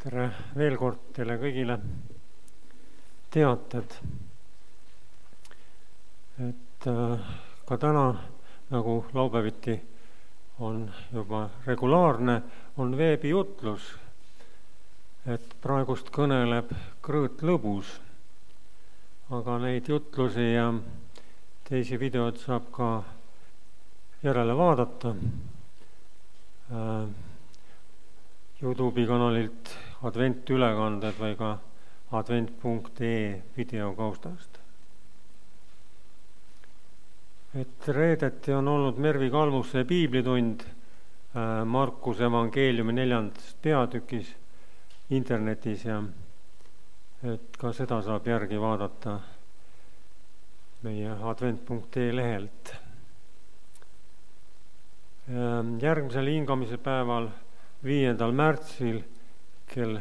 Tere veel kord teile kõigile teated, et ka täna, nagu laupäeviti on juba regulaarne, on veebijutlus, et praegust kõneleb Krõõt Lõbus, aga neid jutlusi ja teisi videod saab ka järele vaadata YouTube'i kanalilt adventülekanded või ka advent.ee videokaustast. Et reedeti on olnud Mervi Kalmuse piiblitund Markuse evangeeliumi 4. peatükis internetis ja et ka seda saab järgi vaadata meie advent.ee lehelt. Järgmisel hingamise päeval 5. märtsil kell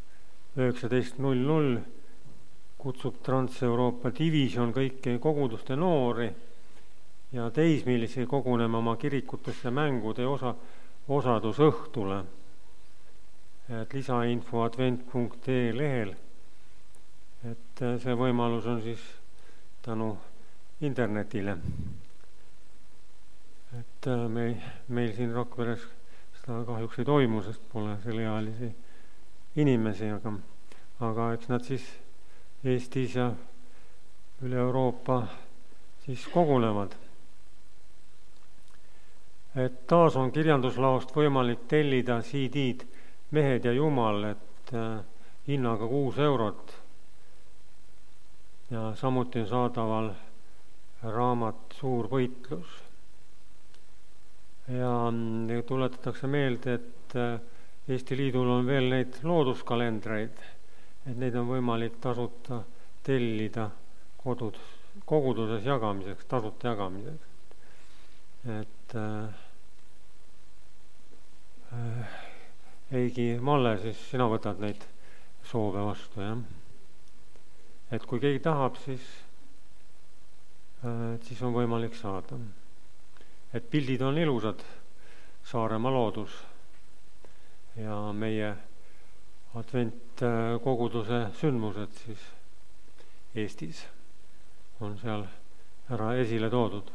19.00 kutsub Trans-Euroopa Division kõiki koguduste noori ja teismilisi kogunema oma kirikutesse mängude osadusõhtule. Et lisainfo advent.ee lehel. Et see võimalus on siis tänu internetile. Et meil siin Rakveres seda kahjuks ei toimu, sest pole selleealisi inimesi, aga eks nad siis Eestis ja üle Euroopa siis kogunevad. Et taas on kirjanduslaost võimalik tellida CD-d Mehed ja Jumal, et hinnaga 6 eurot. Ja samuti on saadaval raamat Suur võitlus. Ja tuletatakse meelde, et Eesti Liidul on veel neid looduskalendreid, et neid on võimalik tasuta tellida koguduses jagamiseks, tasuta jagamiseks. Et Eigi Malle, siis sina võtad neid soove vastu, jah? Et kui keegi tahab, siis on võimalik saada. Et pildid on ilusad, Saaremaa loodus ja meie adventkoguduse sündmused siis Eestis on seal ära esile toodud.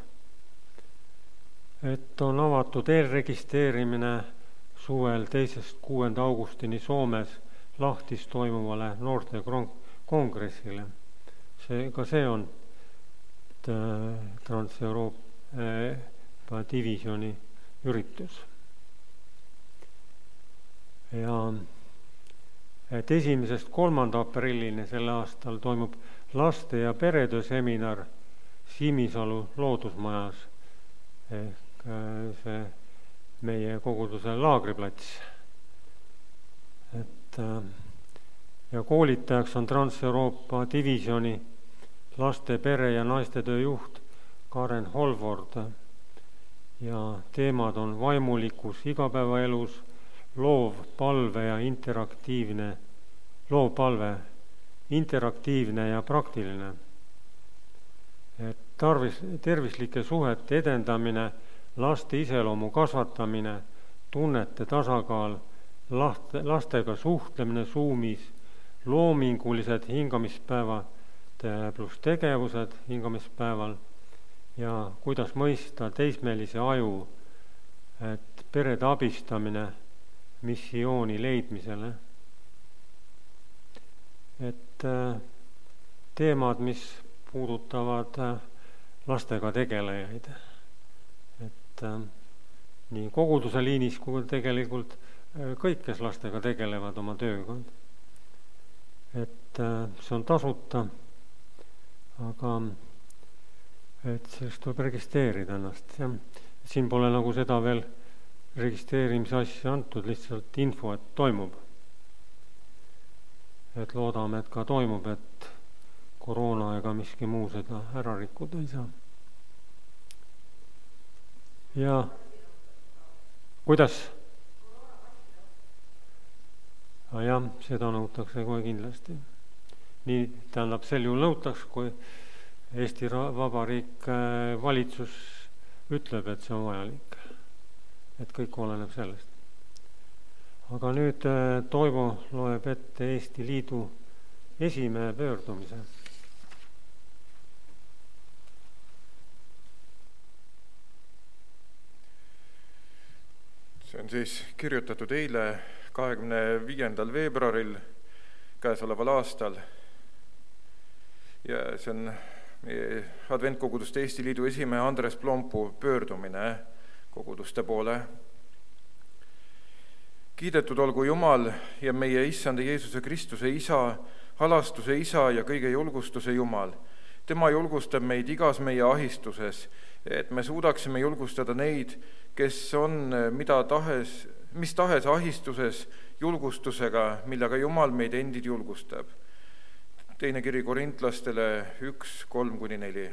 Et on avatud eelregistreerimine suvel 2.–6. augustini Soomes Lahtis toimuvale noorte kongressile. See on Trans-Euroopa Divisioni üritus. Ja et 1.–3. aprillini selle aastal toimub laste- ja peretöö seminar Simisalu loodusmajas ehk see meie koguduse laagriplats. Ja koolitajaks on Trans-Euroopa Divisioni laste, pere- ja naistetöö juht Karen Holvord ja teemad on vaimulikkus igapäevaelus, loovpalve interaktiivne ja praktiline. Et tervislike suhete edendamine, laste iseloomu kasvatamine, tunnete tasakaal, lastega suhtlemine Zoomis, loomingulised hingamispäevad pluss tegevused hingamispäeval ja kuidas mõista teismelise aju, et perede abistamine missiooni leidmisele. Et teemad, mis puudutavad lastega tegelejaid. Et nii koguduse liinis kui tegelikult kõik, kes lastega tegelevad oma tööga. Et see on tasuta, aga et sellest tuleb registreerida ennast. Ja siin pole nagu seda veel registreerimise asja antud, lihtsalt info, et toimub. Et loodame, et ka toimub, et koroona ega miski muu seda ära rikkuda ei saa. Ja kuidas? Jah, seda nõutakse kohe kindlasti. Nii tähendab, sel juhul nõutaks, kui Eesti Vabariik valitsus ütleb, et see on vajalik. Et kõik oleneb sellest. aga nüüd Toivo loeb ette Eesti Liidu esimehe pöördumise. See on siis kirjutatud eile 25. veebruaril käesoleval aastal ja see on meie adventkoguduste Eesti Liidu esimehe Andres Ploompu pöördumine koguduste poole. Kiidetud olgu Jumal ja meie Issanda Jeesuse Kristuse Isa, halastuse Isa ja kõige julgustuse Jumal. Tema julgustab meid igas meie ahistuses, et me suudaksime julgustada neid, kes on mis tahes ahistuses julgustusega, millega Jumal meid endid julgustab. Teine kiri Korintlastele 1:3-4.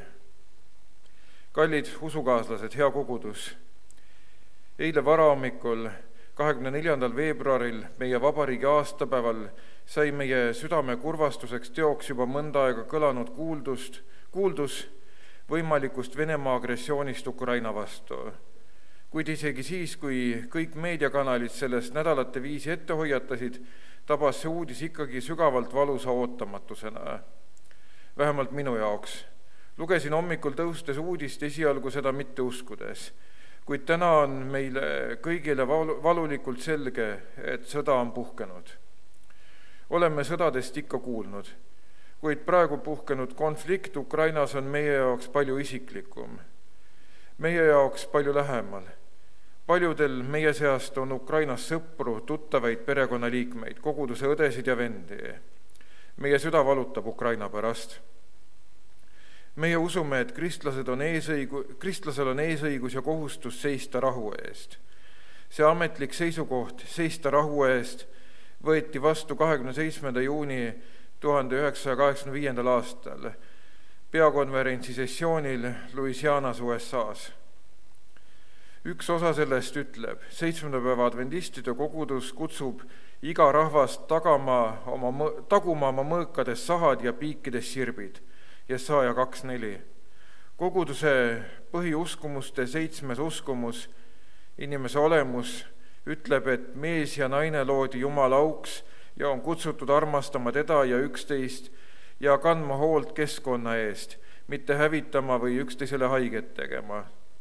Kallid usukaaslased, hea kogudus, eile varahommikul 24. veebruaril meie vabariigi aastapäeval sai meie südame kurvastuseks teoks juba mõnda aega kõlanud kuuldus võimalikust Venemaa agressioonist Ukraina vastu. Kuid isegi siis, kui kõik meediakanalid sellest nädalate viisi ette hoiatasid, tabas see uudis ikkagi sügavalt valusa ootamatusena. Vähemalt minu jaoks. Lugesin hommikul tõustes uudist esialgu seda mitte uskudes. Kuid täna on meile kõigile valulikult selge, et sõda on puhkenud. Oleme sõdadest ikka kuulnud, kuid praegu puhkenud konflikt Ukrainas on meie jaoks palju isiklikum. Meie jaoks palju lähemal. Paljudel meie seast on Ukrainas sõpru, tuttavaid, perekonnaliikmeid, koguduse õdesid ja vendi. Meie süda valutab Ukraina pärast. Meie usume, et kristlasel on eesõigus ja kohustus seista rahu eest. See ametlik seisukoht seista rahu eest võeti vastu 27. juuni 1985. aastal peakonverentsi sessioonil Louisianas, USA-s. Üks osa sellest ütleb, 7. päeva adventistide kogudus kutsub iga rahvast taguma oma mõõkades sahad ja piikides sirbid. Jesaja 2:4. Koguduse põhiuskumuste 7. uskumus, inimese olemus, ütleb, et mees ja naine loodi Jumala auks ja on kutsutud armastama teda ja üksteist ja kandma hoolt keskkonna eest, mitte hävitama või üksteisele haiget tegema.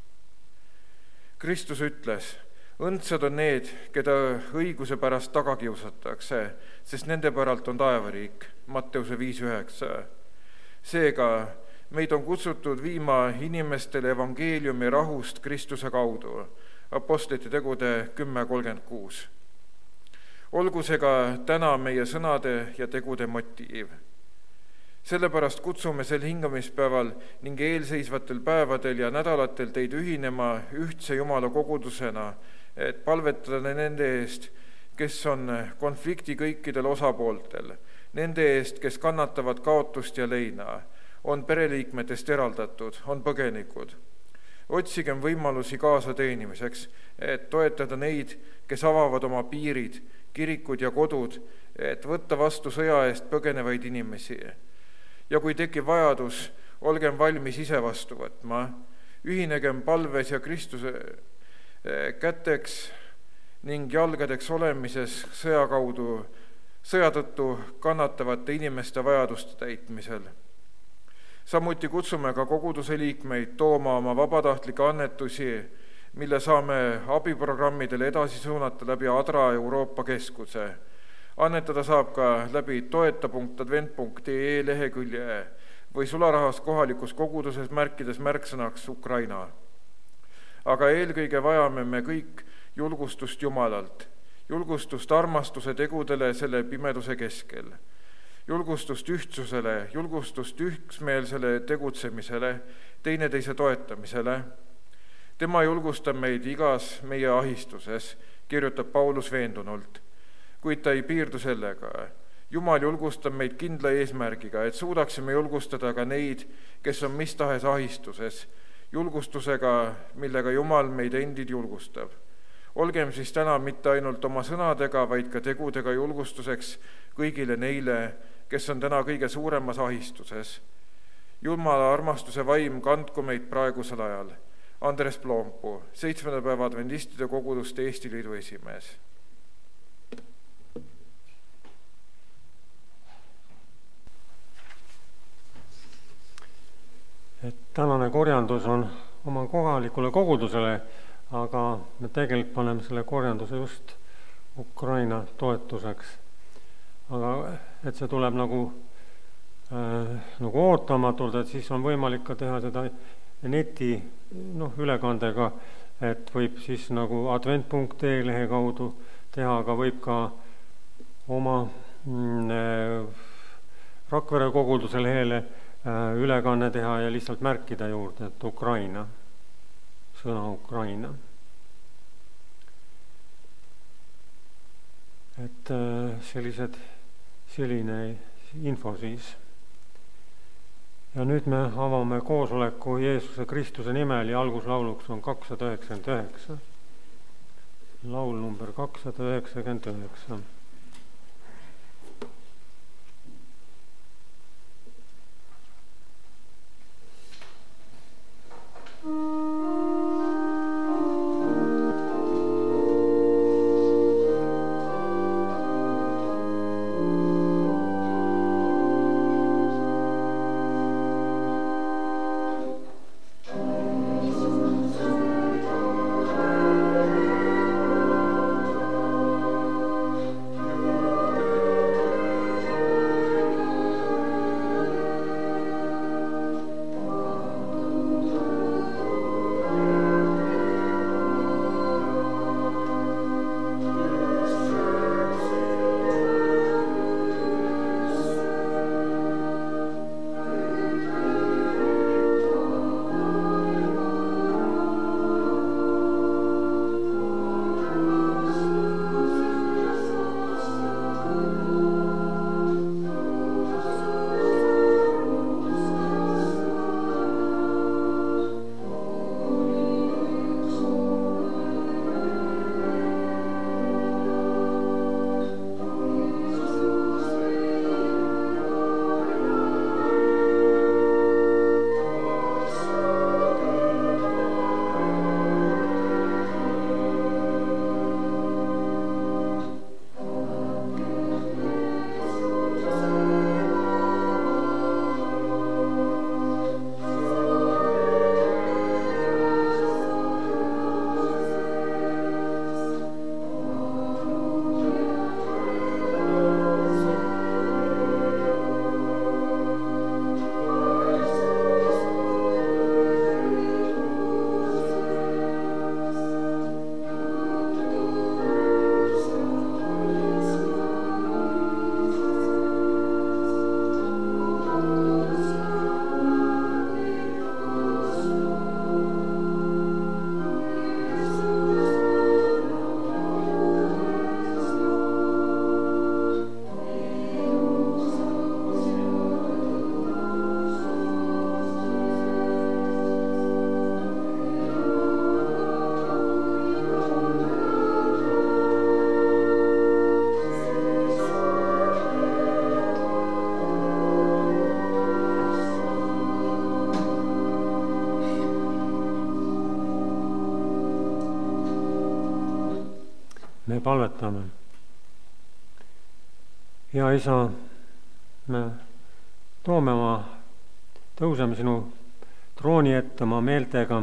Kristus ütles, õndsad on need, keda õiguse pärast taga kiusatakse, sest nende päralt on taevariik, Matteuse 5:9. Seega meid on kutsutud viima inimestele evangeeliumi rahust Kristuse kaudu, Apostlite tegude 10:36. Olgu see ka täna meie sõnade ja tegude motiiv. Sellepärast kutsume sel hingamispäeval ning eelseisvatel päevadel ja nädalatel teid ühinema ühtse Jumala kogudusena, et palvetada nende eest, kes on konflikti kõikidel osapooltel, nende eest, kes kannatavad kaotust ja leina, on pereliikmetest eraldatud, on põgenikud. Otsigem võimalusi kaasa teenimiseks, et toetada neid, kes avavad oma piirid, kirikud ja kodud, et võtta vastu sõja eest põgenevaid inimesi. Ja kui tekib vajadus, olgem valmis ise vastu võtma. Ühinegem palves ja Kristuse käteks ning jalgadeks olemises sõja tõttu kannatavate inimeste vajaduste täitmisel. Samuti kutsume ka koguduse liikmeid tooma oma vabatahtlikke annetusi, mille saame abiprogrammidele edasi suunata läbi Adra Euroopa Keskuse. Annetada saab ka läbi toeta.advent.ee lehekülje või sularahas kohalikus koguduses märkides märksõnaks Ukraina. Aga eelkõige vajame me kõik julgustust Jumalalt, julgustust armastuse tegudele selle pimeduse keskel, julgustust ühtsusele, julgustust üksmeelsele tegutsemisele, teineteise toetamisele. Tema julgustab meid igas meie ahistuses, kirjutab Paulus veendunult, kuid ta ei piirdu sellega. Jumal julgustab meid kindla eesmärgiga, et suudaksime julgustada ka neid, kes on mis tahes ahistuses, julgustusega, millega Jumal meid endid julgustab. Olgem siis täna mitte ainult oma sõnadega, vaid ka tegudega julgustuseks kõigile neile, kes on täna kõige suuremas ahistuses. Jumala armastuse vaim kandku meid praegusel ajal. Andres Ploompu, 7. päeva adventistide koguduste Eesti Liidu esimees. tänane korjandus on oma kohalikule kogudusele, aga me tegelikult paneme selle korjanduse just Ukraina toetuseks. Aga et see tuleb nagu ootamatult, et siis on võimalik ka teha seda neti ülekandega, et võib siis nagu advent.ee lehe kaudu teha, aga võib ka oma Rakvere koguduse lehele ülekanne teha ja lihtsalt märkida juurde, et Ukraina, sõna Ukraina. Et selline info siis. Ja nüüd me avame koosoleku Jeesuse Kristuse nimel ja alguslauluks on 299. Laul number 299. Me palvetame. Hea Isa, me tõuseme sinu trooni ette oma meeltega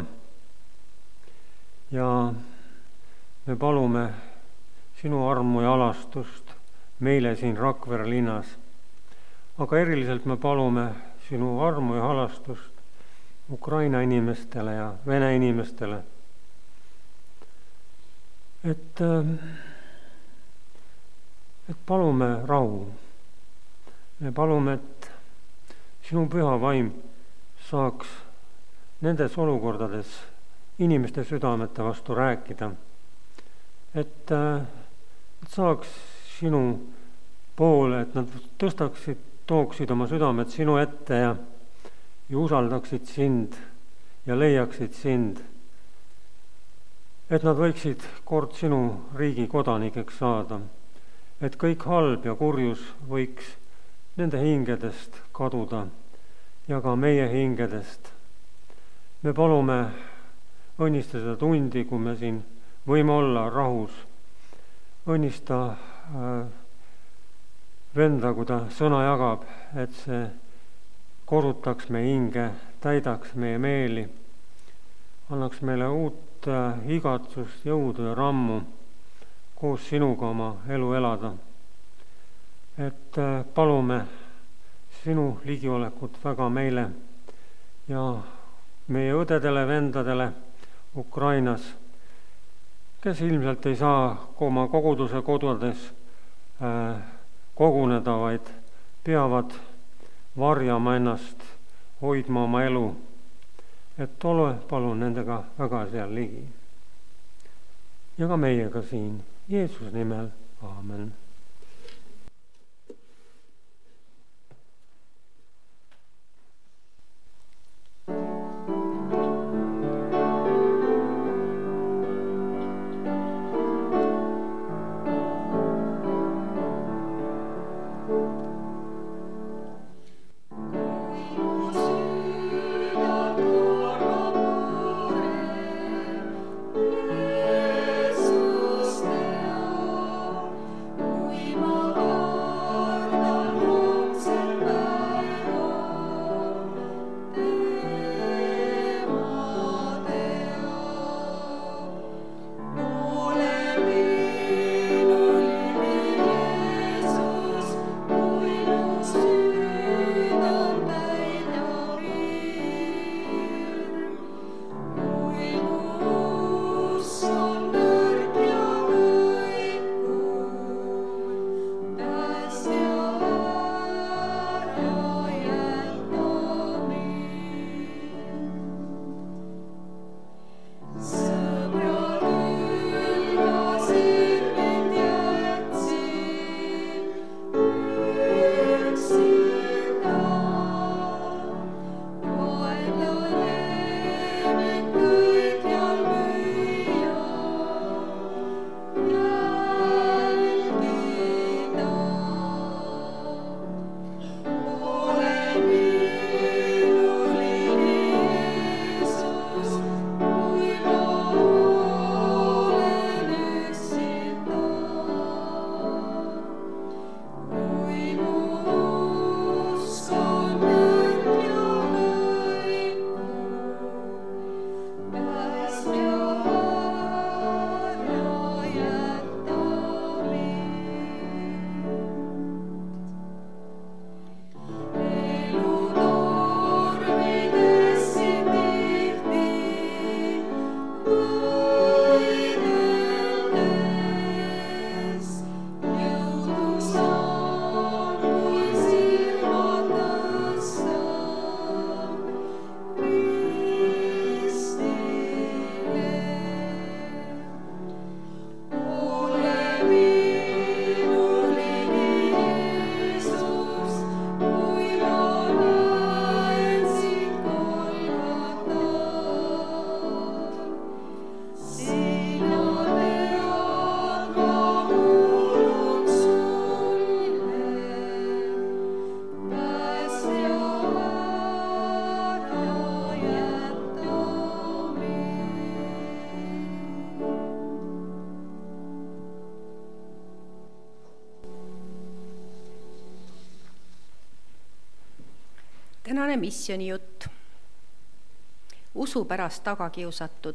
ja me palume sinu armu ja alastust meile siin Rakvere linnas. Aga eriliselt me palume sinu armu ja alastust Ukraina inimestele ja Vene inimestele. Et palume rahu. Me palume, et sinu püha vaim saaks nendes olukordades inimeste südamete vastu rääkida. Et saaks sinu poole, et nad tooksid oma südamed sinu ette ja usaldaksid sind ja leiaksid sind. Et nad võiksid kord sinu riigi kodanikeks saada. Et kõik halb ja kurjus võiks nende hingedest kaduda ja ka meie hingedest. Me palume õnnista seda tundi, kui me siin võime olla rahus. Õnnista venda, kui ta sõna jagab, et see korrutaks meie hinge täidaks meie meeli, annaks meile uut igatsust, jõudu ja rammu koos sinuga oma elu elada. Et palume sinu ligiolekut väga meile ja meie õdedele, vendadele Ukrainas, kes ilmselt ei saa oma koguduse kodudes koguneda, vaid peavad varjama ennast, hoidma oma elu. Et ole palun nendega väga seal ligi. Ja ka meiega siin, Jeesuse nimel, aamen. Tänane missioonijutt. Usu pärast tagakiusatud.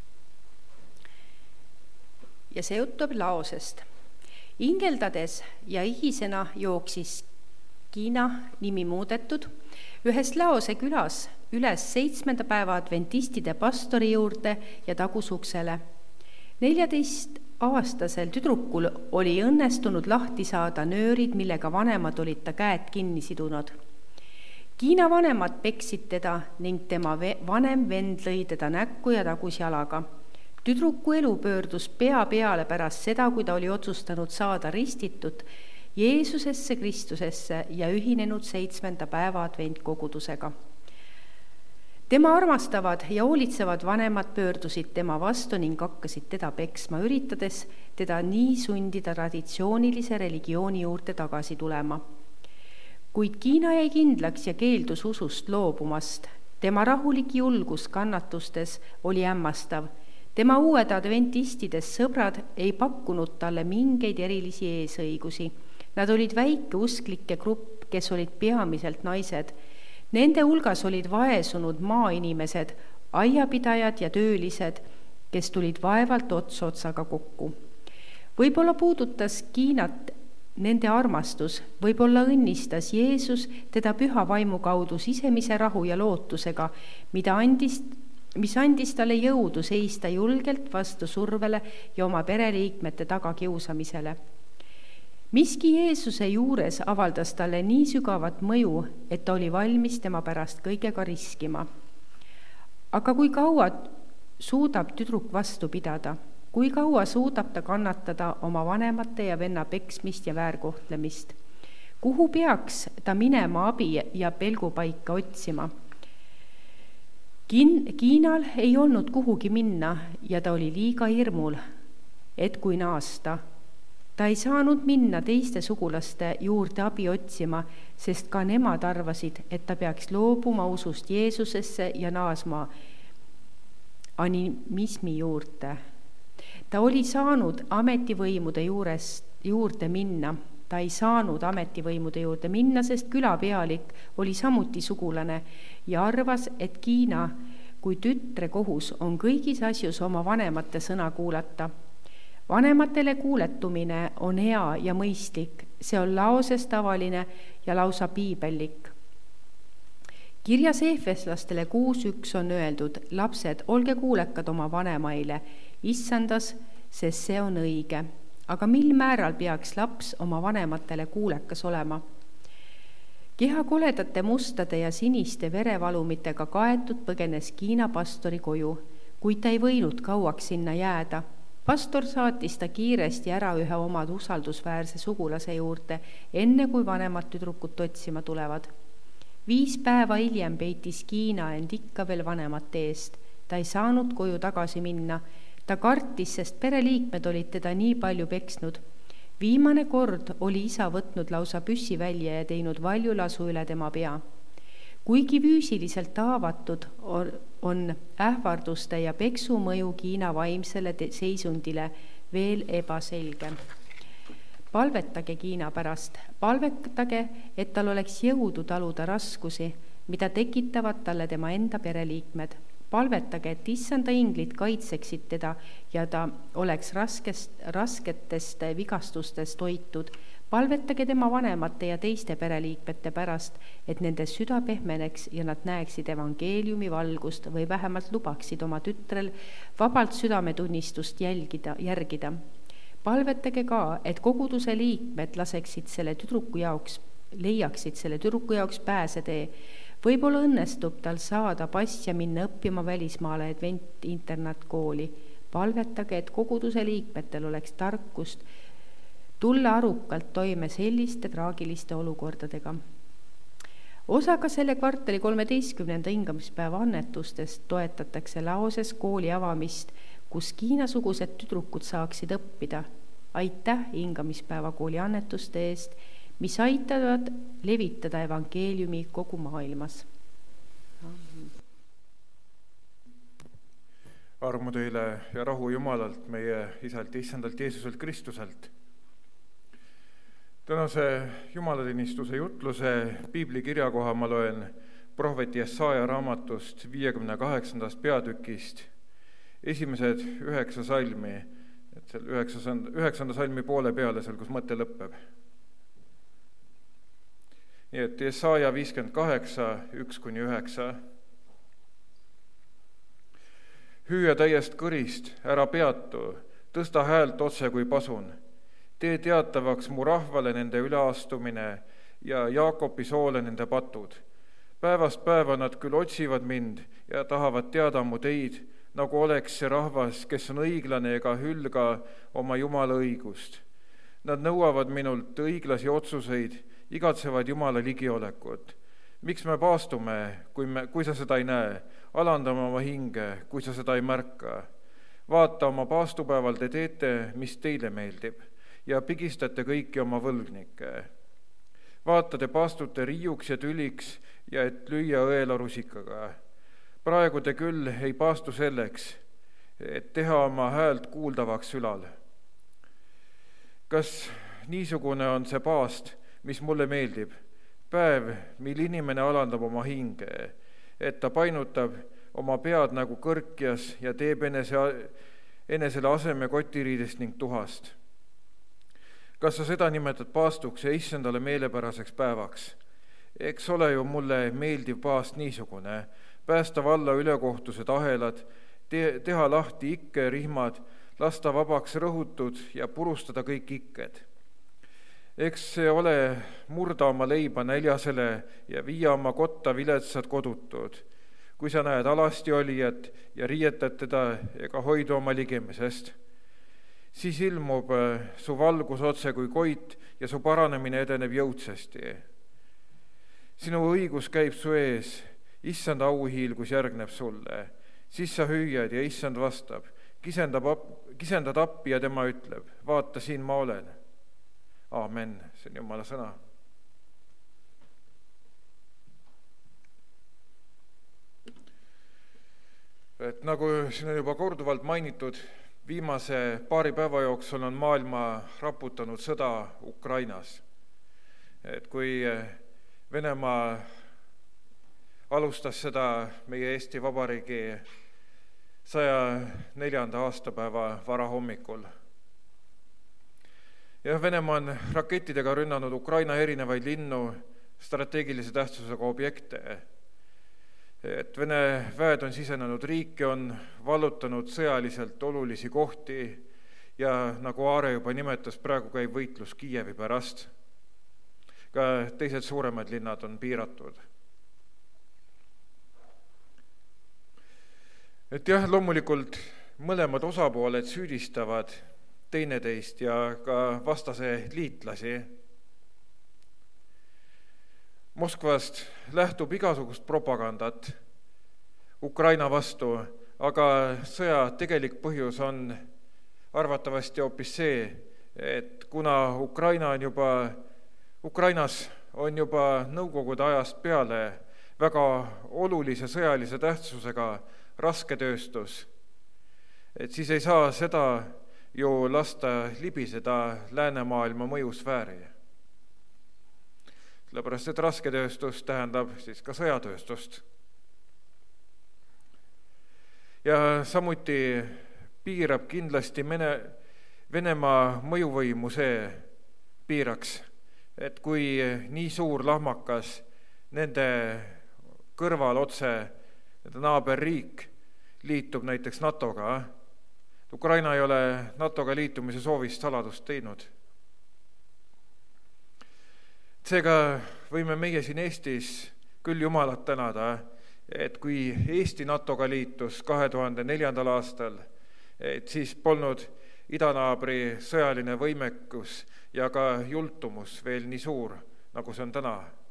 Ja see jutt tuleb Laosest. Ingeldades ja ihisena jooksis Kiina, nimi muudetud, ühes Laose külas üles 7. päeva adventistide pastori juurde ja tagus uksele. 14-aastasel tüdrukul oli õnnestunud lahti saada nöörid, millega vanemad olid ta käed kinni sidunud. Kiina vanemad peksid teda ning tema vanem vend lõi teda näkku ja tagus jalaga. Tüdruku elu pöördus pea peale pärast seda, kui ta oli otsustanud saada ristitud Jeesusesse Kristusesse ja ühinenud 7. päeva adventkogudusega. Tema armastavad ja hoolitsevad vanemad pöördusid tema vastu ning hakkasid teda peksma, üritades teda nii sundida traditsioonilise religiooni juurde tagasi tulema. Kuid Kiina jäi kindlaks ja keeldus usust loobumast. Tema rahulik julgus kannatustes oli hämmastav. Tema uued adventistides sõbrad ei pakkunud talle mingeid erilisi eesõigusi. Nad olid väike usklike grupp, kes olid peamiselt naised. Nende hulgas olid vaesunud maainimesed, aiapidajad ja töölised, kes tulid vaevalt ots otsaga kokku. Võib-olla puudutas Kiinat nende armastus, võib-olla õnnistas Jeesus teda püha vaimu kaudu sisemise rahu ja lootusega, mis andis talle jõudu seista julgelt vastu survele ja oma pereliikmete tagakiusamisele. Miski Jeesuse juures avaldas talle nii sügavat mõju, et ta oli valmis tema pärast kõigega riskima. Aga kui kaua suudab tüdruk vastu pidada? Kui kaua suudab ta kannatada oma vanemate ja venna peksmist ja väärkohtlemist? Kuhu peaks ta minema abi ja pelgupaika otsima? Kiinal ei olnud kuhugi minna ja ta oli liiga hirmul, et kui naasta. Ta ei saanud minna teiste sugulaste juurde abi otsima, sest ka nemad arvasid, et ta peaks loobuma usust Jeesusesse ja naasma animismi juurde. Ta oli saanud ametivõimude juurde minna. Ta ei saanud ametivõimude juurde minna, sest külapealik oli samuti sugulane ja arvas, et Kiina kui tütre kohus on kõigis asjus oma vanemate sõna kuulata. Vanematele kuuletumine on hea ja mõistlik, see on laoses tavaline ja lausa piibellik. Kirjas Efeslastele 6.1 on öeldud: lapsed, olge kuulekad oma vanemaile, issandas, sest see on õige. Aga mil määral peaks laps oma vanematele kuulekas olema? Keha koledate mustade ja siniste verevalumitega kaetud põgenes Kiina pastori koju, kuid ta ei võinud kauaks sinna jääda. Pastor saatis ta kiiresti ära ühe oma usaldusväärse sugulase juurde, enne kui vanemad tüdrukut otsima tulevad. 5 päeva hiljem peitis Kiina end ikka veel vanemate eest. Ta ei saanud koju tagasi minna. Ta kartis, sest pereliikmed olid teda nii palju peksnud. Viimane kord oli isa võtnud lausa püssi välja ja teinud valjulasu üle tema pea. Kuigi füüsiliselt haavatud on ähvarduste ja peksu mõju Kiina vaimsele seisundile veel ebaselge. Palvetage Kiina pärast, palvetage, et tal oleks jõudu taluda raskusi, mida tekitavad talle tema enda pereliikmed. Palvetage, et issanda inglid kaitseksid teda ja ta oleks rasketest vigastustest hoitud. Palvetage tema vanemate ja teiste pereliikmete pärast, et nende süda pehmeneks ja nad näeksid evangeeliumi valgust või vähemalt lubaksid oma tütrel vabalt südametunnistust järgida. Palvetage ka, et koguduse liikmed leiaksid selle tüdruku jaoks pääsetee. Võib-olla õnnestub tal saada pass ja minna õppima välismaale internaatkooli. Palvetage, et koguduse liikmetel oleks tarkust tulla arukalt toime selliste traagiliste olukordadega. Osaga selle kvartali 13. hingamispäeva annetustest toetatakse Laoses kooli avamist, kus Kiina-sugused tüdrukud saaksid õppida. Aitäh hingamispäeva kooli annetuste eest, mis aitavad levitada evangeeliumi kogu maailmas. Armu teile ja rahu Jumalalt, meie Isalt, Issandalt Jeesuselt Kristuselt. Tänase jumalateenistuse jutluse piibli kirjakoha ma loen prohveti Jesaja raamatust 58. peatükist esimesed 9 salmi, et seal 9. salmi poole peale, seal kus mõte lõpeb. Nii et Jesaja 58, 1-9. Hüüa täiest kõrist, ära peatu, tõsta häält otse kui pasun. Tee teatavaks mu rahvale nende üleastumine ja Jaakobi soole nende patud. Päevast päeva nad küll otsivad mind ja tahavad teada mu teid, nagu oleks see rahvas, kes on õiglane ega hülga oma Jumala õigust. Nad nõuavad minult õiglasi otsuseid, igatsevad Jumala ligiolekut. Miks me paastume, kui sa seda ei näe? Alandame oma hinge, kui sa seda ei märka. Vaata, oma paastupäeval te teete, mis teile meeldib, ja pigistate kõiki oma võlgnikke. Vaata, te paastute riiuks ja tüliks ja et lüüa õela rusikaga. Praegu te küll ei paastu selleks, et teha oma häält kuuldavaks sülal. Kas niisugune on see paast, mis mulle meeldib? päev, mil inimene alandab oma hinge, et ta painutab oma pead nagu kõrkjas ja teeb enesele aseme kotiriidest ning tuhast. Kas sa seda nimetad paastuks ja issandale meelepäraseks päevaks? Eks ole ju mulle meeldiv paast niisugune, päästa valla ülekohtused ahelad, teha lahti ikkerihmad, lasta vabaks rõhutud ja purustada kõik ikked. Eks see ole murda oma leiba näljasele ja viia oma kotta viletsad kodutud, kui sa näed alasti olijat ja riietad teda ega hoidu oma ligemisest. Siis ilmub su valgus otse kui koit ja su paranemine edeneb jõudsasti. Sinu õigus käib su ees, issand auhiilgus järgneb sulle. Siis sa hüüad ja issand vastab, kisendad appi ja tema ütleb, vaata, siin ma olen. Aamen, see on Jumala sõna. Et nagu siin on juba korduvalt mainitud, viimase paari päeva jooksul on maailma raputanud sõda Ukrainas. Et kui Venemaa alustas seda meie Eesti Vabariigi 104. aastapäeva varahommikul. Ja Venemaa on rakettidega rünnanud Ukraina erinevaid linnu, strateegilise tähtsusega objekte. Et Vene väed on sisenenud riiki, on vallutanud sõjaliselt olulisi kohti ja nagu Aare juba nimetas, praegu käib võitlus Kiievi pärast. Ka teised suuremad linnad on piiratud. Et jah, loomulikult mõlemad osapooled süüdistavad teineteist ja ka vastase liitlasi. Moskvast lähtub igasugust propagandat Ukraina vastu, aga sõja tegelik põhjus on arvatavasti hoopis see, et kuna Ukrainas on juba Nõukogude ajast peale väga olulise sõjalise tähtsusega rasketööstus, et siis ei saa seda ju lasta libiseda läänemaailma mõjusfääri. Sellepärast, et rasketööstus tähendab siis ka sõjatööstust. Ja samuti piirab kindlasti Venemaa mõjuvõimu see piiraks, et kui nii suur lahmakas nende kõrval otse naaberriik liitub näiteks NATOga, Ukraina ei ole NATOga liitumise soovist saladust teinud. Seega võime meie siin Eestis küll Jumalat tänada, et kui Eesti NATOga liitus 2004. aastal, et siis polnud idanaabri sõjaline võimekus ja ka jultumus veel nii suur, nagu see on täna.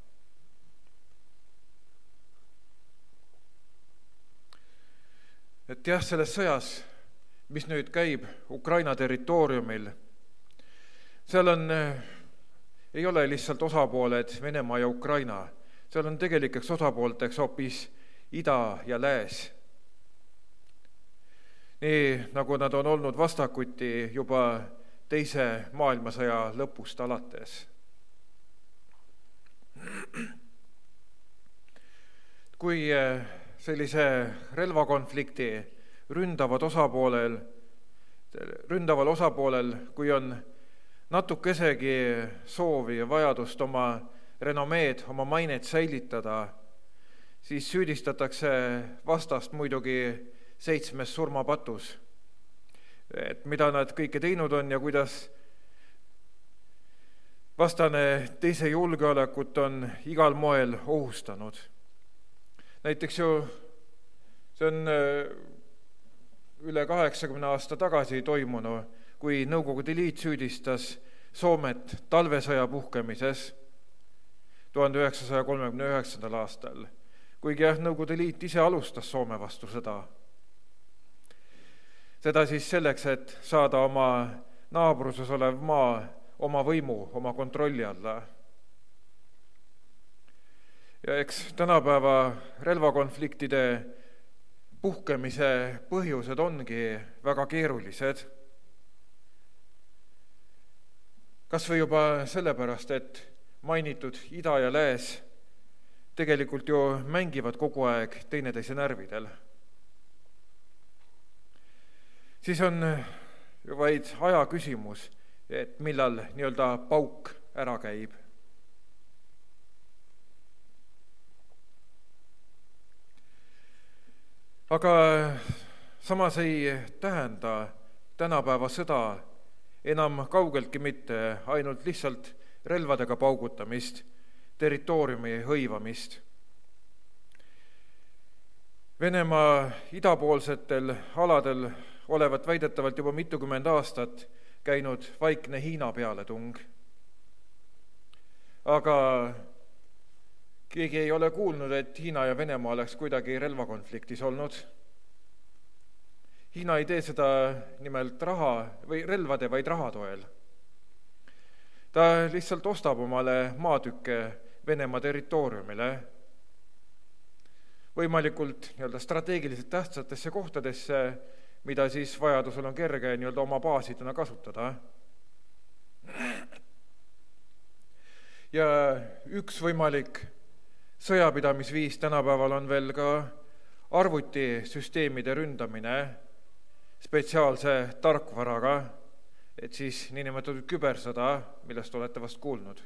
Et jah, selles sõjas, mis nüüd käib Ukraina territooriumil, seal ei ole lihtsalt osapooled Venemaa ja Ukraina, seal on tegelikeks osapoolteks hoopis ida ja lääs. Nii nagu nad on olnud vastakuti juba teise maailmasõja lõpust alates. Kui sellise relvakonflikti ründaval osapoolel, kui on natukesegi soovi ja vajadust oma renomeed, oma mainet säilitada, siis süüdistatakse vastast muidugi 7 surmapatus. Et mida nad kõike teinud on ja kuidas vastane teise julgeolekut on igal moel ohustanud. Näiteks ju see on üle 80 aasta tagasi toimunu, kui Nõukogude Liit süüdistas Soomet talvesõja puhkemises 1939. aastal, kuigi Nõukogude Liit ise alustas Soome vastu sõda. Seda siis selleks, et saada oma naabruses olev maa oma võimu, oma kontrolli alla. Ja eks tänapäeva relvakonfliktide puhkemise põhjused ongi väga keerulised. Kas või juba sellepärast, et mainitud ida ja lääs tegelikult ju mängivad kogu aeg teineteise närvidel. Siis on ju vaid aja küsimus, et millal nii-öelda pauk ära käib. Aga samas ei tähenda tänapäeva sõda enam kaugeltki mitte ainult lihtsalt relvadega paugutamist, territooriumi hõivamist. Venemaa idapoolsetel aladel olevat väidetavalt juba mitukümmend aastat käinud vaikne Hiina pealetung. Aga keegi ei ole kuulnud, et Hiina ja Venemaa oleks kuidagi relvakonfliktis olnud. Hiina ei tee seda nimelt raha või relvade, vaid raha toel. Ta lihtsalt ostab omale maatükke Venemaa territooriumile, võimalikult nii-öelda strateegiliselt tähtsatesse kohtadesse, mida siis vajadusel on kerge nii-öelda oma baasidena kasutada. Ja üks võimalik sõjapidamisviis tänapäeval on veel ka arvutisüsteemide ründamine spetsiaalse tarkvaraga, et siis niinimetatud kübersõda, millest olete vast kuulnud.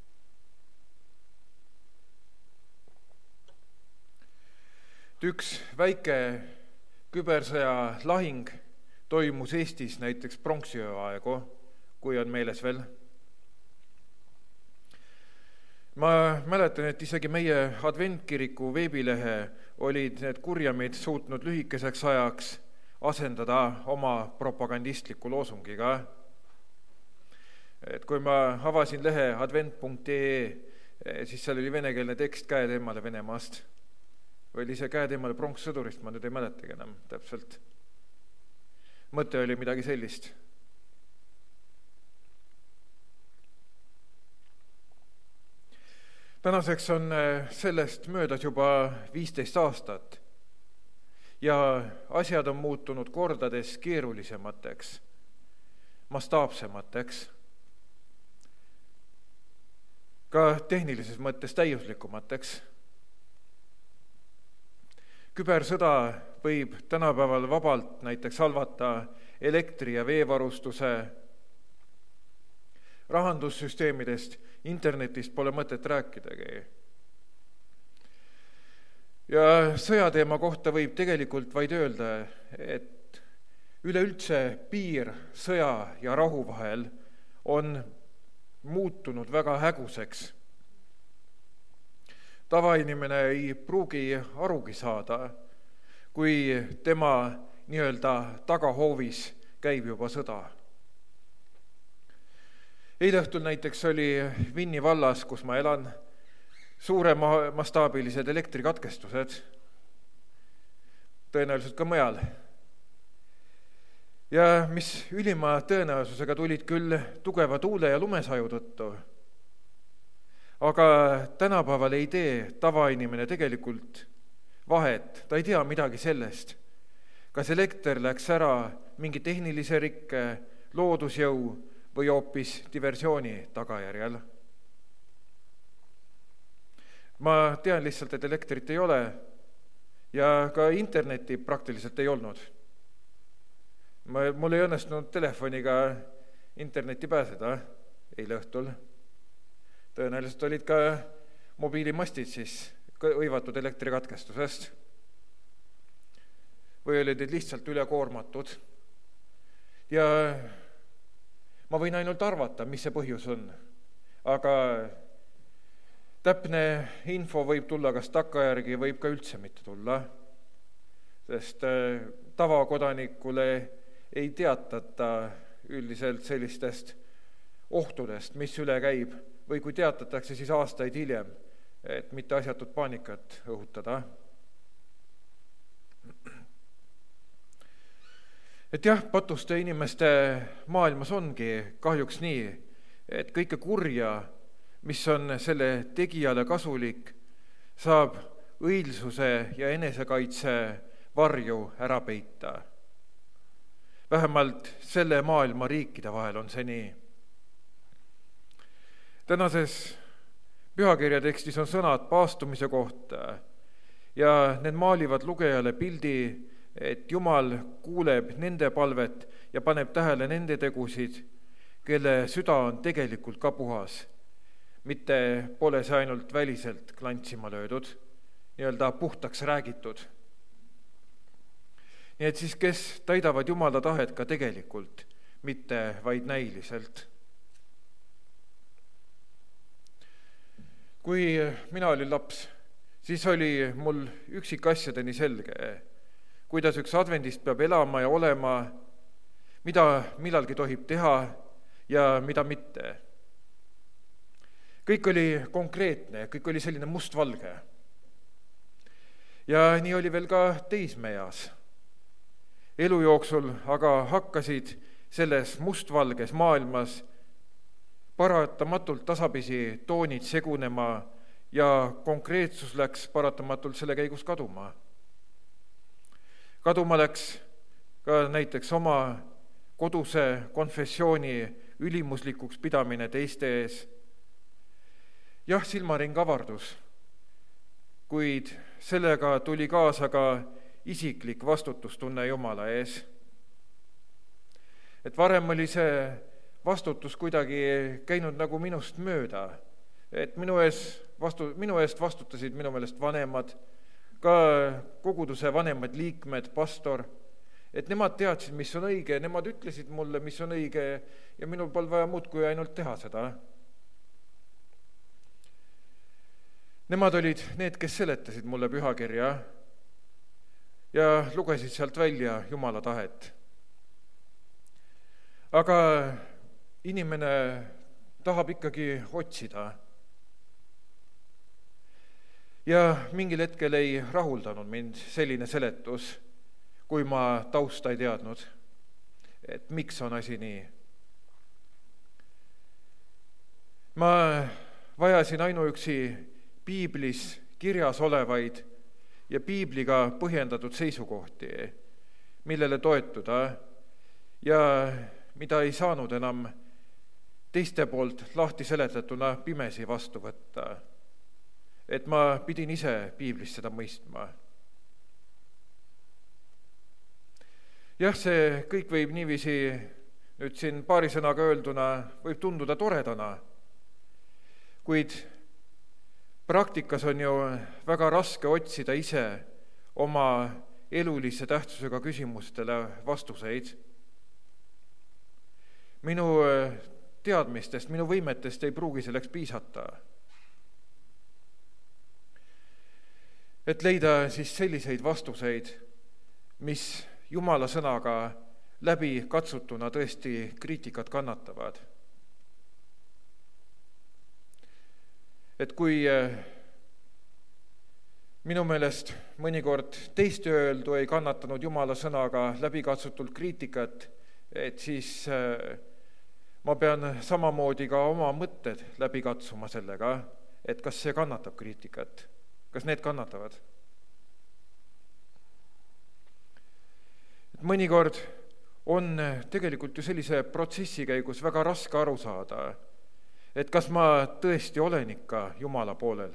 Üks väike kübersõja lahing toimus Eestis näiteks pronksiöö aegu, kui on meeles veel. Ma mäletan, et isegi meie adventkiriku veebilehe olid need kurjamid suutnud lühikeseks ajaks asendada oma propagandistliku loosungiga. Et kui ma avasin lehe advent.ee, siis seal oli venekeelne tekst Käed eemale Venemaast. Või oli see Käed eemale pronkssõdurist, ma nüüd ei mäletagi enam täpselt. Mõte oli midagi sellist. Tänaseks on sellest möödas juba 15 aastat ja asjad on muutunud kordades keerulisemateks, mastaapsemateks, ka tehnilises mõttes täiuslikumateks. Kübersõda võib tänapäeval vabalt näiteks halvata elektri- ja veevarustuse, rahandussüsteemidest, internetist pole mõtet rääkidagi. Ja sõjateema kohta võib tegelikult vaid öelda, et üleüldse piir sõja ja rahu vahel on muutunud väga häguseks. Tavainimene ei pruugi arugi saada, kui tema nii-öelda tagahoovis käib juba sõda. Eile õhtul näiteks oli Vinni vallas, kus ma elan, suuremastaabilised elektrikatkestused, tõenäoliselt ka mujal. Ja mis ülima tõenäosusega tulid küll tugeva tuule ja lumesaju tõttu, aga tänapäeval ei tee tavainimene tegelikult vahet, ta ei tea midagi sellest, kas elekter läks ära mingi tehnilise rikke, loodusjõu või hoopis diversiooni tagajärjel. Ma tean lihtsalt, et elektrit ei ole ja ka interneti praktiliselt ei olnud. Mul ei õnnestunud telefoniga internetti pääseda eile õhtul. Tõenäoliselt olid ka mobiilimastid siis hõivatud elektrikatkestusest või olid lihtsalt ülekoormatud. Ja ma võin ainult arvata, mis see põhjus on, aga täpne info võib tulla kas takkajärgi, võib ka üldse mitte tulla, sest tavakodanikule ei teatata üldiselt sellistest ohtudest, mis üle käib, või kui teatatakse, siis aastaid hiljem, et mitte asjatut paanikat õhutada. Et jah, patuste inimeste maailmas ongi kahjuks nii, et kõike kurja, mis on selle tegijale kasulik, saab õilsuse ja enesekaitse varju ära peita. Vähemalt selle maailma riikide vahel on see nii. Tänases Pühakirja tekstis on sõnad paastumise kohta ja need maalivad lugejale pildi, et Jumal kuuleb nende palvet ja paneb tähele nende tegusid, kelle süda on tegelikult ka puhas. Mitte pole see ainult väliselt klantsima löödud, nii-öelda puhtaks räägitud. Nii et siis, kes täidavad Jumala tahet ka tegelikult, mitte vaid näiliselt. Kui mina olin laps, siis oli mul üksikasjadeni selge, kuidas üks advendist peab elama ja olema, mida millalgi tohib teha ja mida mitte. Kõik oli konkreetne, kõik oli selline mustvalge. Ja nii oli veel ka teismeeas. Elu jooksul aga hakkasid selles mustvalges maailmas paratamatult tasapisi toonid segunema ja konkreetsus läks paratamatult selle käigus kaduma. Kaduma läks ka näiteks oma koduse konfessiooni ülimuslikuks pidamine teiste ees. Jah, silmaring avardus, kuid sellega tuli kaasa ka isiklik vastutustunne Jumala ees. Et varem oli see vastutus kuidagi käinud nagu minust mööda, et minu eest vastutasid minu meelest vanemad, ka koguduse vanemad liikmed, pastor, et nemad teadsid, mis on õige, nemad ütlesid mulle, mis on õige ja minul pole vaja muudkui ainult teha seda. Nemad olid need, kes seletasid mulle pühakirja ja lugesid sealt välja Jumala tahet. Aga inimene tahab ikkagi otsida. Ja mingil hetkel ei rahuldanud mind selline seletus, kui ma tausta ei teadnud, et miks on asi nii. Ma vajasin ainuüksi piiblis kirjas olevaid ja piibliga põhjendatud seisukohti, millele toetuda ja mida ei saanud enam teiste poolt lahti seletatuna pimesi vastu võtta. Et ma pidin ise piiblist seda mõistma. Jah, see kõik võib niiviisi nüüd siin paari sõnaga öelduna võib tunduda toredana, kuid praktikas on ju väga raske otsida ise oma elulise tähtsusega küsimustele vastuseid. Minu teadmistest, minu võimetest ei pruugi selleks piisata. Et leida siis selliseid vastuseid, mis Jumala sõnaga läbi katsutuna tõesti kriitikat kannatavad. Et kui minu meelest mõnikord teiste öeldu ei kannatanud Jumala sõnaga läbi katsutult kriitikat, et siis ma pean samamoodi ka oma mõtted läbi katsuma sellega, et kas see kannatab kriitikat, kas need kannatavad. Et mõnikord on tegelikult ju sellise protsessi käigus väga raske aru saada, et kas ma tõesti olen ikka Jumala poolel.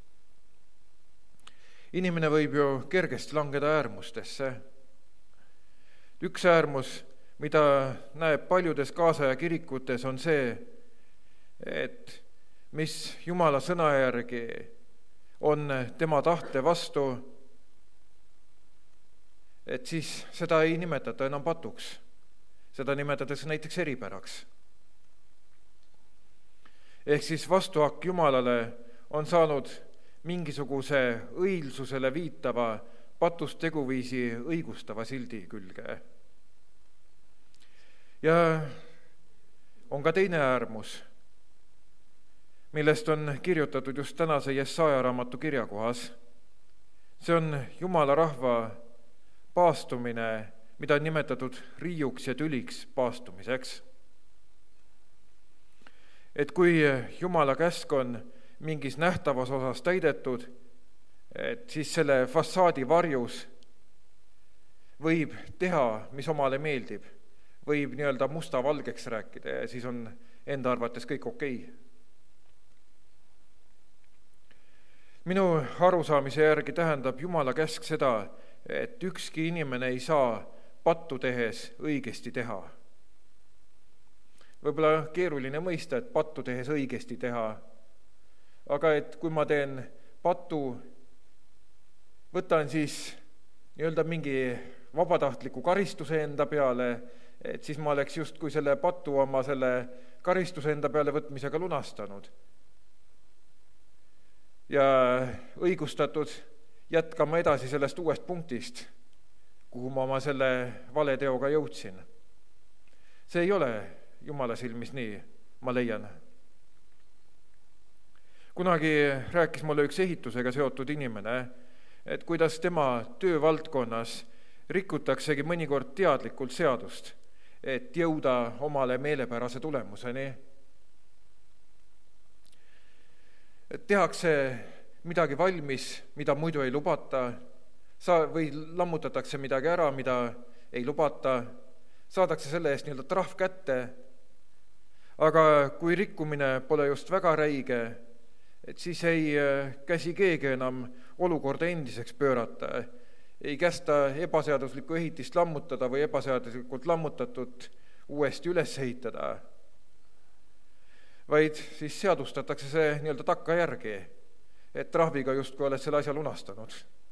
Inimene võib ju kergesti langeda äärmustesse. Üks äärmus, mida näeb paljudes kaasaja kirikutes, on see, et mis Jumala sõna järgi on tema tahte vastu, et siis seda ei nimetata enam patuks. Seda nimetatakse näiteks eripäraks. Ehk siis vastuhakk Jumalale on saanud mingisuguse õilsusele viitava patust teguviisi õigustava sildi külge. Ja on ka teine äärmus, millest on kirjutatud just tänase Jesaja raamatu kirjakohas. See on Jumala rahva paastumine, mida on nimetatud riiuks ja tüliks paastumiseks. Et kui Jumala käsk on mingis nähtavas osas täidetud, et siis selle fassaadi varjus võib teha, mis omale meeldib, võib nii-öelda musta valgeks rääkida ja siis on enda arvates kõik okei. minu arusaamise järgi tähendab Jumala käsk seda, et ükski inimene ei saa pattu tehes õigesti teha. Võib-olla keeruline mõista, et pattu tehes õigesti teha, aga et kui ma teen pattu, võtan siis nii-öelda mingi vabatahtliku karistuse enda peale, et siis ma oleks justkui selle pattu oma selle karistuse enda peale võtmisega lunastanud. Ja õigustatud jätkama edasi sellest uuest punktist, kuhu ma oma selle valeteoga jõudsin. See ei ole Jumala silmis nii, ma leian. Kunagi rääkis mulle üks ehitusega seotud inimene, et kuidas tema töövaldkonnas rikutaksegi mõnikord teadlikult seadust, et jõuda omale meelepärase tulemuseni. Et tehakse midagi valmis, mida muidu ei lubata, või lammutatakse midagi ära, mida ei lubata, saadakse selle eest nii-öelda trahv kätte, aga kui rikkumine pole just väga räige, et siis ei käsi keegi enam olukorda endiseks pöörata, ei kästa ebaseaduslikku ehitist lammutada või ebaseaduslikult lammutatud uuesti üles ehitada, vaid siis seadustatakse see nii-öelda takkajärgi, et trahviga justkui oled selle asja lunastanud.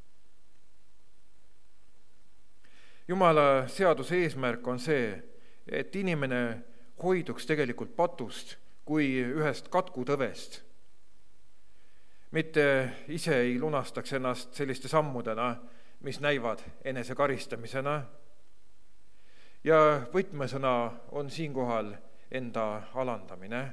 Jumala seaduse eesmärk on see, et inimene hoiduks tegelikult patust kui ühest katkutõvest. Mitte ise ei lunastaks ennast selliste sammudena, mis näivad enese karistamisena. Ja võtmesõna on siinkohal enda alandamine.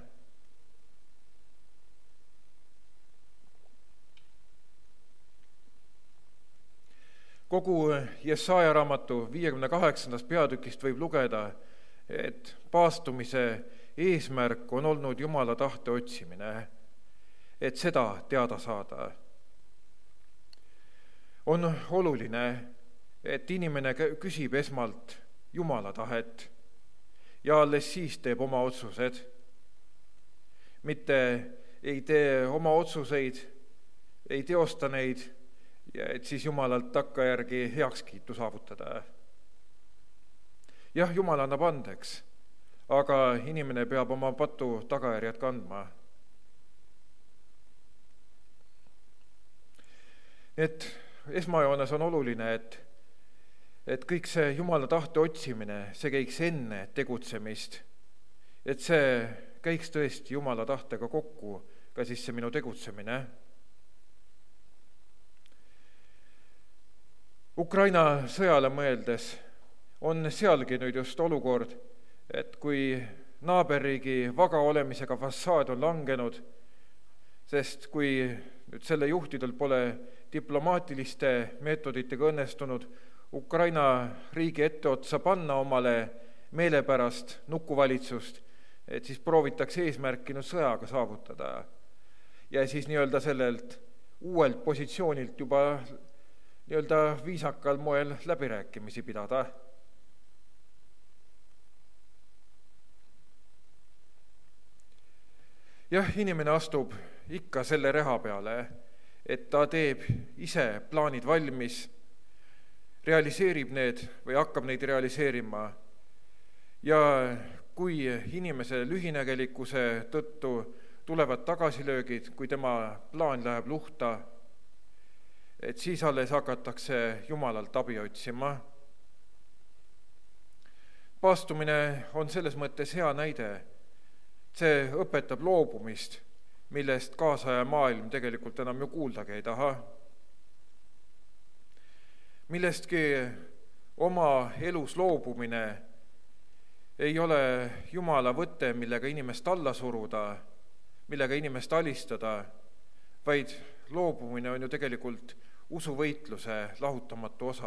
Kogu Jesaja raamatu 58. peatükist võib lugeda, et paastumise eesmärk on olnud Jumala tahte otsimine, et seda teada saada. On oluline, et inimene küsib esmalt Jumala tahet ja alles siis teeb oma otsused. Mitte ei tee oma otsuseid, ei teosta neid, ja et siis Jumalalt takkajärgi heakskiitu saavutada. Jah, Jumal annab andeks, aga inimene peab oma patu tagajärjed kandma. Et esmajoones on oluline, et kõik see Jumala tahte otsimine, see käiks enne tegutsemist, et see käiks tõesti Jumala tahtega kokku, ka siis see minu tegutsemine. Ukraina sõjale mõeldes on sealgi nüüd just olukord, et kui naaberriigi vaga olemisega fassaad on langenud, sest kui nüüd selle juhtidel pole diplomaatiliste meetoditega õnnestunud Ukraina riigi etteotsa panna omale meelepärast nukuvalitsust, et siis proovitakse eesmärki nüüd sõjaga saavutada. Ja siis nii-öelda sellelt uuelt positsioonilt juba nii-öelda viisakal moel läbirääkimisi pidada. Jah, inimene astub ikka selle reha peale, et ta teeb ise plaanid valmis, realiseerib need või hakkab neid realiseerima. Ja kui inimese lühinägelikkuse tõttu tulevad tagasilöögid, kui tema plaan läheb luhta, et siis alles hakatakse Jumalalt abi otsima. Paastumine on selles mõttes hea näide. See õpetab loobumist, millest kaasaja maailm tegelikult enam ju kuuldagi ei taha. Millestki oma elus loobumine ei ole Jumala võte, millega inimest alla suruda, millega inimest alistada, vaid loobumine on ju tegelikult usuvõitluse lahutamatu osa.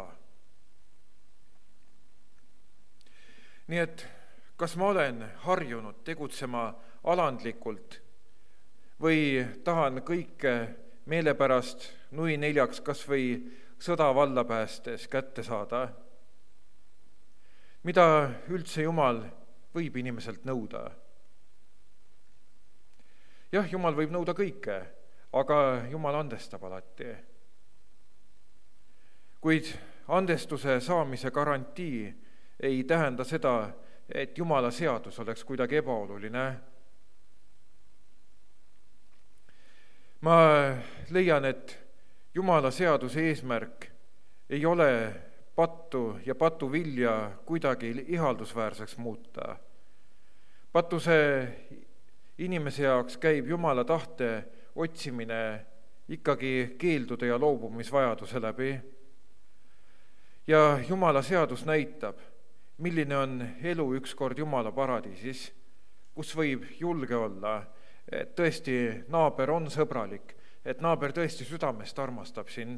Nii et kas ma olen harjunud tegutsema alandlikult või tahan kõike meelepärast nui neljaks kas või sõda valla päästes kätte saada? Mida üldse Jumal võib inimeselt nõuda? Jah, Jumal võib nõuda kõike, aga Jumal andestab alati. Kuid andestuse saamise garantii ei tähenda seda, et Jumala seadus oleks kuidagi ebaoluline. Ma leian, et Jumala seaduse eesmärk ei ole pattu ja patuvilja kuidagi ihaldusväärseks muuta. Patuse inimese jaoks käib Jumala tahte otsimine ikkagi keeldude ja loobumisvajaduse läbi. Ja Jumala seadus näitab, milline on elu ükskord Jumala paradiisis, kus võib julge olla, et tõesti naaber on sõbralik, et naaber tõesti südamest armastab sind.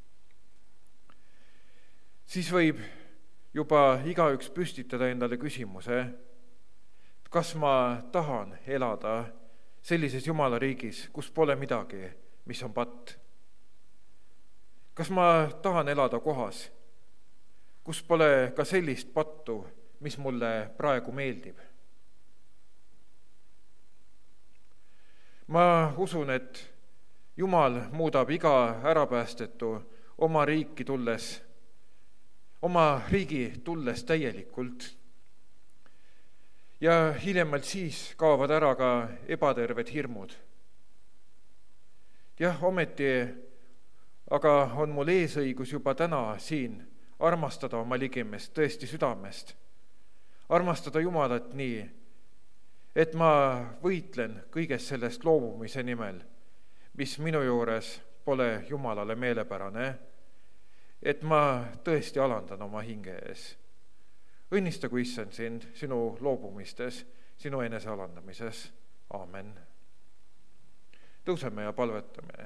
Siis võib juba igaüks püstitada endale küsimuse, kas ma tahan elada sellises Jumala riigis, kus pole midagi, mis on patt? Kas ma tahan elada kohas, kus pole ka sellist pattu, mis mulle praegu meeldib? Ma usun, et Jumal muudab iga ärapäästetu oma riigi tulles täielikult. Ja hiljemalt siis kaovad ära ka ebaterved hirmud. Jah, ometi aga on mul eesõigus juba täna siin armastada oma ligimest tõesti südamest. Armastada Jumalat nii, et ma võitlen kõigest sellest loobumise nimel, mis minu juures pole Jumalale meelepärane, et ma tõesti alandan oma hinge ees. Õnnistagu Issand sind sinu loobumistes, sinu enesealandamises. Aamen. Tõuseme ja palvetame.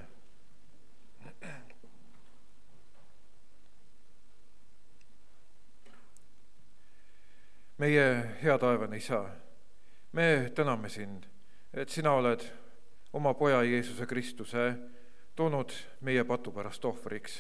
Meie hea taevane Isa, me täname sind, et sina oled oma poja Jeesuse Kristuse toonud meie patu pärast ohvriks.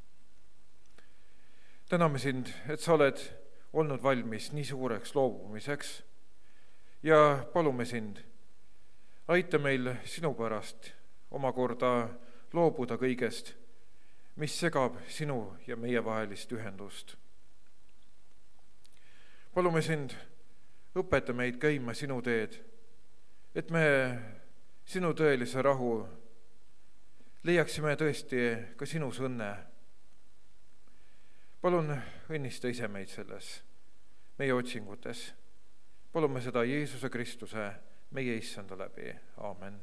Täname sind, et sa oled olnud valmis nii suureks loobumiseks ja palume sind, aita meil sinu pärast omakorda loobuda kõigest, mis segab sinu ja meie vahelist ühendust. Palume sind, õpeta meid käima sinu teed, et me sinu tõelise rahu leiaksime tõesti ka sinus õnne. Palun õnnista ise meid selles, meie otsingutes. Palume seda Jeesuse Kristuse, meie Issanda läbi. Aamen.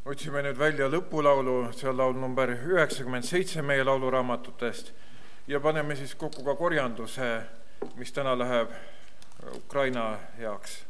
Otsime nüüd välja lõpulaulu, see on laul number 97 meie lauluraamatutest ja paneme siis kokku ka korjanduse, mis täna läheb Ukraina heaks.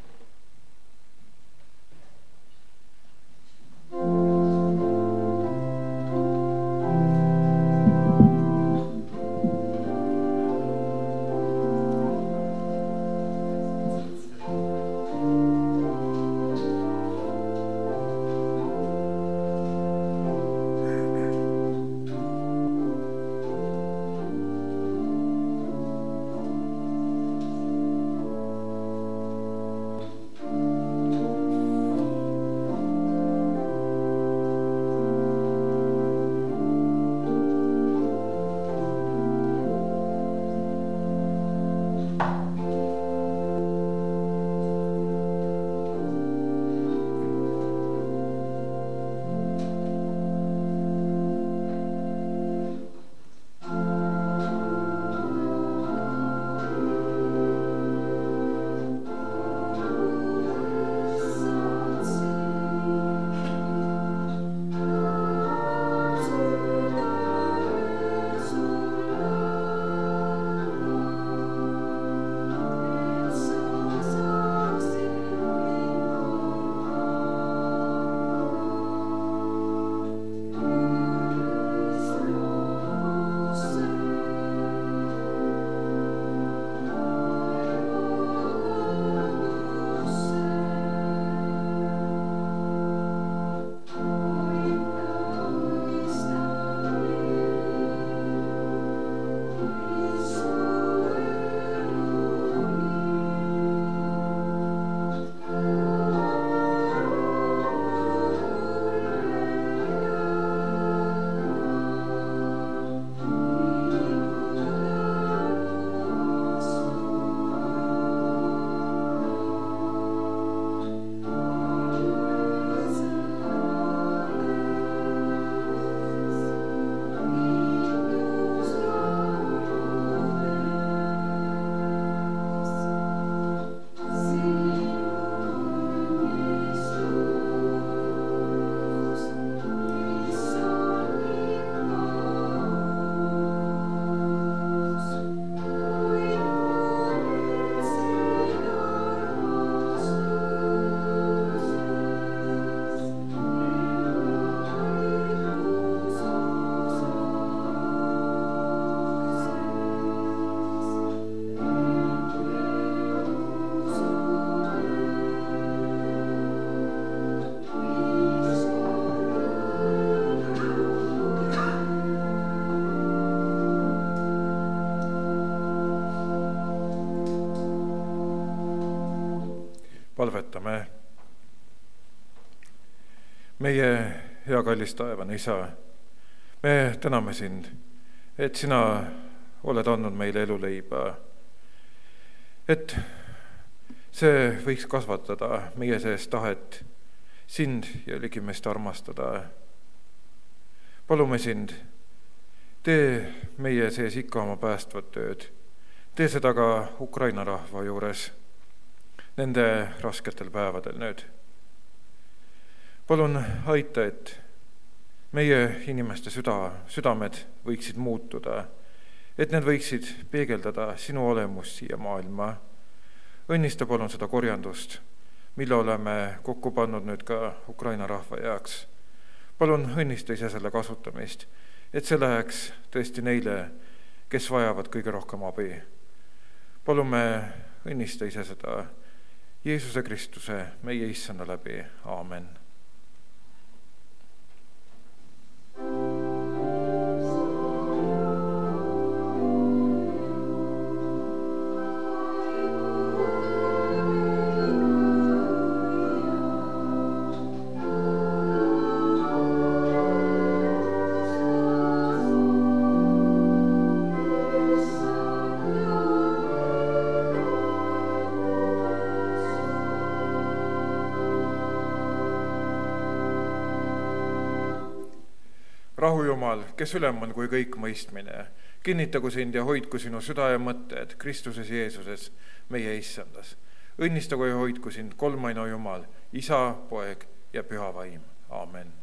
Palvetame. Meie hea kallis taevane Isa, me täname sind, et sina oled andnud meile eluleiba, et see võiks kasvatada meie sees tahet sind ja ligimest armastada. Palume sind, tee meie sees ikka oma päästvat tööd, tee seda ka Ukraina rahva juures, nende rasketel päevadel nüüd. Palun aita, et meie inimeste südamed võiksid muutuda, et need võiksid peegeldada sinu olemust siia maailma. Õnnista palun seda korjandust, mille oleme kokku pannud nüüd ka Ukraina rahva heaks. Palun õnnista ise selle kasutamist, et see läheks tõesti neile, kes vajavad kõige rohkem abi. Palume õnnista ise seda Jeesuse Kristuse, meie issanda läbi. Aamen. Rahu Jumal, kes ülem on kui kõik mõistmine, kinnitagu sind ja hoidku sinu süda ja mõtted Kristuses Jeesuses, meie issandas. Õnnistagu ja hoidku sind kolmaino Jumal, Isa, Poeg ja püha vaim, aamen.